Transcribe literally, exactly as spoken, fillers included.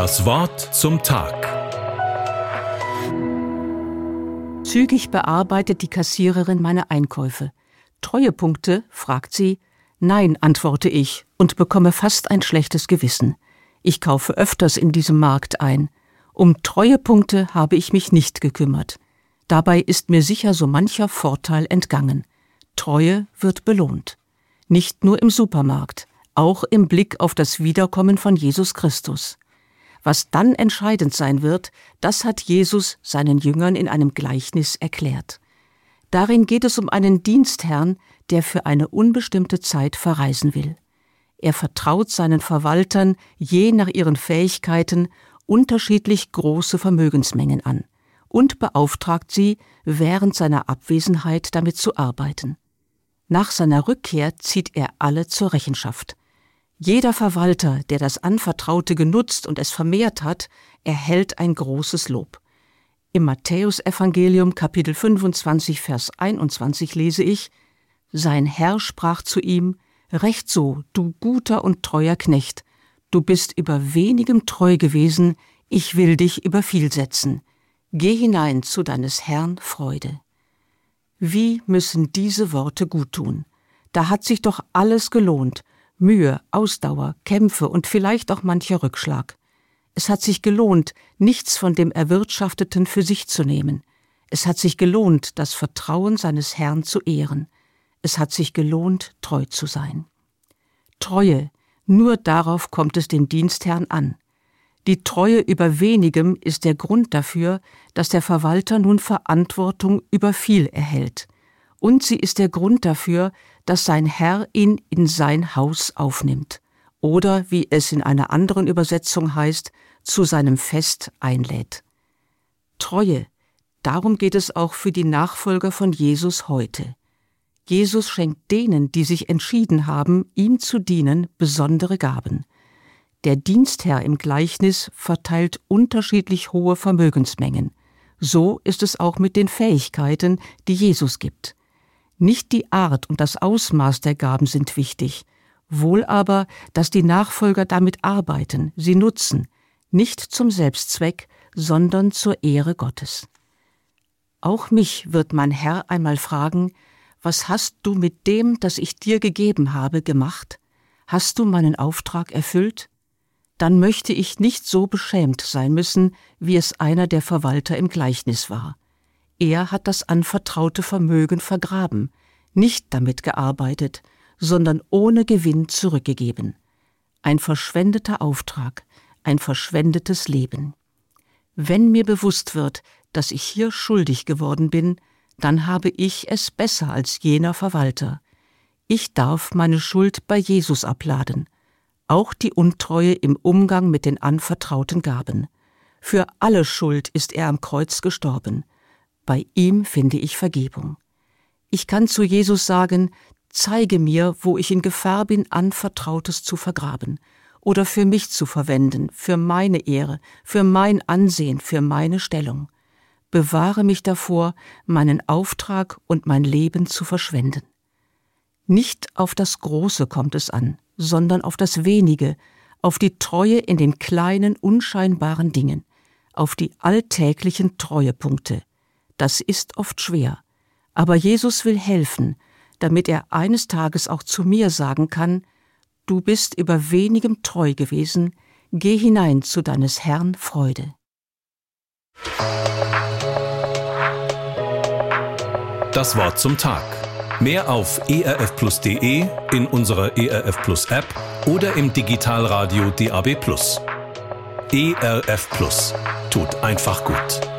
Das Wort zum Tag. Zügig bearbeitet die Kassiererin meine Einkäufe. Treuepunkte, fragt sie. Nein, antworte ich und bekomme fast ein schlechtes Gewissen. Ich kaufe öfters in diesem Markt ein. Um Treuepunkte habe ich mich nicht gekümmert. Dabei ist mir sicher so mancher Vorteil entgangen. Treue wird belohnt. Nicht nur im Supermarkt, auch im Blick auf das Wiederkommen von Jesus Christus. Was dann entscheidend sein wird, das hat Jesus seinen Jüngern in einem Gleichnis erklärt. Darin geht es um einen Dienstherrn, der für eine unbestimmte Zeit verreisen will. Er vertraut seinen Verwaltern je nach ihren Fähigkeiten unterschiedlich große Vermögensmengen an und beauftragt sie, während seiner Abwesenheit damit zu arbeiten. Nach seiner Rückkehr zieht er alle zur Rechenschaft. Jeder Verwalter, der das Anvertraute genutzt und es vermehrt hat, erhält ein großes Lob. Im Matthäusevangelium Kapitel fünfundzwanzig, Vers einundzwanzig lese ich: Sein Herr sprach zu ihm: Recht so, du guter und treuer Knecht, du bist über wenigem treu gewesen, ich will dich über viel setzen. Geh hinein zu deines Herrn Freude. Wie müssen diese Worte guttun? Da hat sich doch alles gelohnt. Mühe, Ausdauer, Kämpfe und vielleicht auch mancher Rückschlag. Es hat sich gelohnt, nichts von dem Erwirtschafteten für sich zu nehmen. Es hat sich gelohnt, das Vertrauen seines Herrn zu ehren. Es hat sich gelohnt, treu zu sein. Treue, nur darauf kommt es den Dienstherrn an. Die Treue über wenigem ist der Grund dafür, dass der Verwalter nun Verantwortung über viel erhält. Und sie ist der Grund dafür, dass sein Herr ihn in sein Haus aufnimmt. Oder, wie es in einer anderen Übersetzung heißt, zu seinem Fest einlädt. Treue, darum geht es auch für die Nachfolger von Jesus heute. Jesus schenkt denen, die sich entschieden haben, ihm zu dienen, besondere Gaben. Der Dienstherr im Gleichnis verteilt unterschiedlich hohe Vermögensmengen. So ist es auch mit den Fähigkeiten, die Jesus gibt. Nicht die Art und das Ausmaß der Gaben sind wichtig, wohl aber, dass die Nachfolger damit arbeiten, sie nutzen, nicht zum Selbstzweck, sondern zur Ehre Gottes. Auch mich wird mein Herr einmal fragen: Was hast du mit dem, das ich dir gegeben habe, gemacht? Hast du meinen Auftrag erfüllt? Dann möchte ich nicht so beschämt sein müssen, wie es einer der Verwalter im Gleichnis war. Er hat das anvertraute Vermögen vergraben, nicht damit gearbeitet, sondern ohne Gewinn zurückgegeben. Ein verschwendeter Auftrag, ein verschwendetes Leben. Wenn mir bewusst wird, dass ich hier schuldig geworden bin, dann habe ich es besser als jener Verwalter. Ich darf meine Schuld bei Jesus abladen, auch die Untreue im Umgang mit den anvertrauten Gaben. Für alle Schuld ist er am Kreuz gestorben. Bei ihm finde ich Vergebung. Ich kann zu Jesus sagen: Zeige mir, wo ich in Gefahr bin, Anvertrautes zu vergraben oder für mich zu verwenden, für meine Ehre, für mein Ansehen, für meine Stellung. Bewahre mich davor, meinen Auftrag und mein Leben zu verschwenden. Nicht auf das Große kommt es an, sondern auf das Wenige, auf die Treue in den kleinen, unscheinbaren Dingen, auf die alltäglichen Treuepunkte. Das ist oft schwer, aber Jesus will helfen, damit er eines Tages auch zu mir sagen kann: Du bist über wenigem treu gewesen, geh hinein zu deines Herrn Freude. Das Wort zum Tag. Mehr auf e r f plus punkt d e, in unserer E R F Plus App oder im Digitalradio D A B Plus. E R F Plus tut einfach gut.